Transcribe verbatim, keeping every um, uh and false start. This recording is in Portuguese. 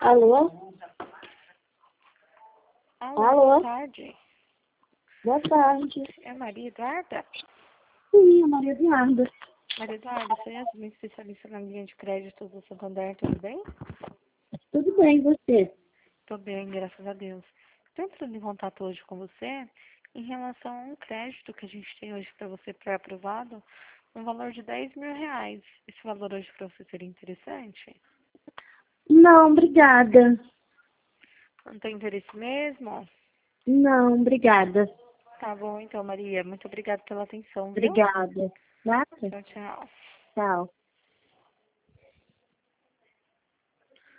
Alô? Alô, Alô? boa tarde. Boa tarde. É Maria Eduarda? Sim, a Maria Eduarda. Maria Eduarda, sou Yasmin, especialista na linha de crédito do Santander, tudo bem? Tudo bem, e você? Tô bem, graças a Deus. Estou entrando em contato hoje com você em relação a um crédito que a gente tem hoje para você pré-aprovado, no valor de dez mil reais. Esse valor hoje para você seria interessante? Não, obrigada. Não tem interesse mesmo? Não, obrigada. Tá bom então, Maria. Muito obrigada pela atenção, viu? Obrigada. Nada? Tchau, tchau. Tchau.